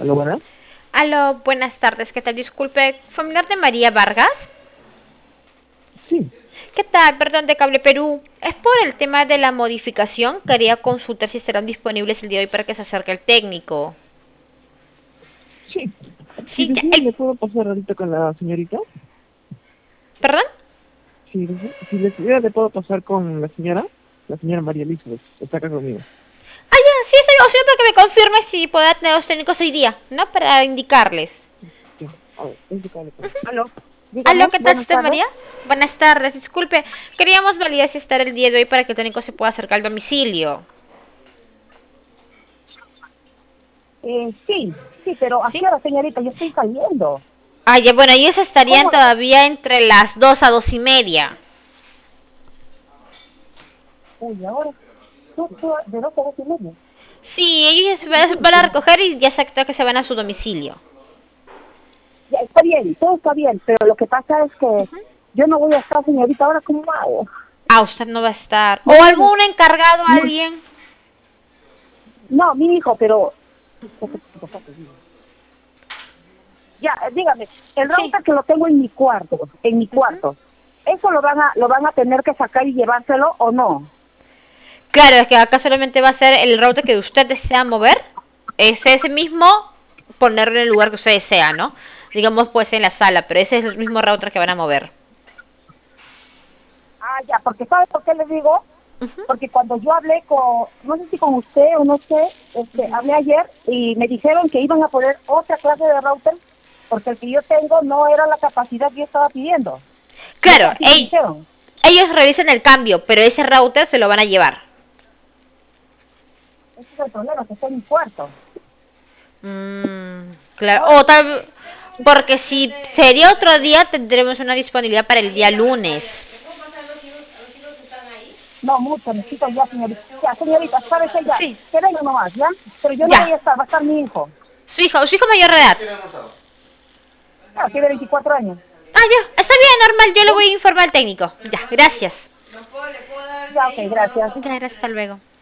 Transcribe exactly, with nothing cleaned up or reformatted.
Hola, buenas. Aló, buenas tardes, ¿qué tal? Disculpe, ¿familiar de María Vargas? Sí, ¿Qué tal? Perdón, de Cable Perú. Es por el tema de la modificación. Quería consultar si estarán disponibles el día de hoy para que se acerque el técnico. sí. Si Sí, ya, desea, el... le puedo pasar ahorita con la señorita. ¿Perdón? Si, desea- si desea, le puedo pasar con la señora. La señora María Elizabeth. Está acá conmigo. Ah, ya, sí, estoy opción para que me confirme si podrá tener los técnicos hoy día, ¿no? Para indicarles. Ya. A ver, es de cable, pues. Aló, Aló, dígame, ¿qué tal, buenas usted, tardes. María? Buenas tardes, disculpe. Queríamos validar si estará el día de hoy para que el técnico se pueda acercar al domicilio. Eh, sí, sí, pero ¿a qué ¿Sí? hora, señorita? Yo estoy saliendo. Ah, ya, bueno, ellos estarían ¿Cómo? todavía entre las dos a dos y media. Uy, ahora, tú, tú, de dos a dos y media. Sí, ellos Uy, van uy, van a pero recoger y ya se actúa que se van a su domicilio. ya está bien, todo está bien, pero lo que pasa es que yo no voy a estar, señorita, ahora cómo hago. Ah, usted no va a estar. ¿O Mañana, algún encargado, no, alguien? no, mi hijo, pero ya, eh, dígame, el Sí. router que lo tengo en mi cuarto, en mi Ujú. cuarto, ¿eso lo van a lo van a tener que sacar y llevárselo o no? Claro, es que acá solamente va a ser el router que usted desea mover. Es ese mismo, ponerlo en el lugar que usted desea, ¿no? Digamos, pues en la sala, pero ese es el mismo router que van a mover. Ah, ya, porque ¿sabe por qué le digo? Porque cuando yo hablé con, no sé si con usted o no sé, este, hablé ayer y me dijeron que iban a poner otra clase de router porque el que yo tengo no era la capacidad que yo estaba pidiendo. Y eso Claro, sí me ell- dijeron. ellos realizan el cambio, pero ese router se lo van a llevar. Ese es el problema, que está en mi cuarto. Mm, claro. Ahora, O tal, porque si sería otro día, tendremos una disponibilidad para el día lunes. no, mucho, necesito ya, señorita. Ya, señorita, ¿sabes qué? Ya, Sí, que venga nomás, ¿ya? Pero yo no voy ya. a estar, va a estar mi hijo. Su hijo, su hijo mayor de edad. Ah, tiene veinticuatro años. Ah, ya. Está bien, normal. Yo le ¿Ya? voy a informar al técnico. Ya, gracias. Ya, ok, gracias. Ya, gracias. Hasta luego.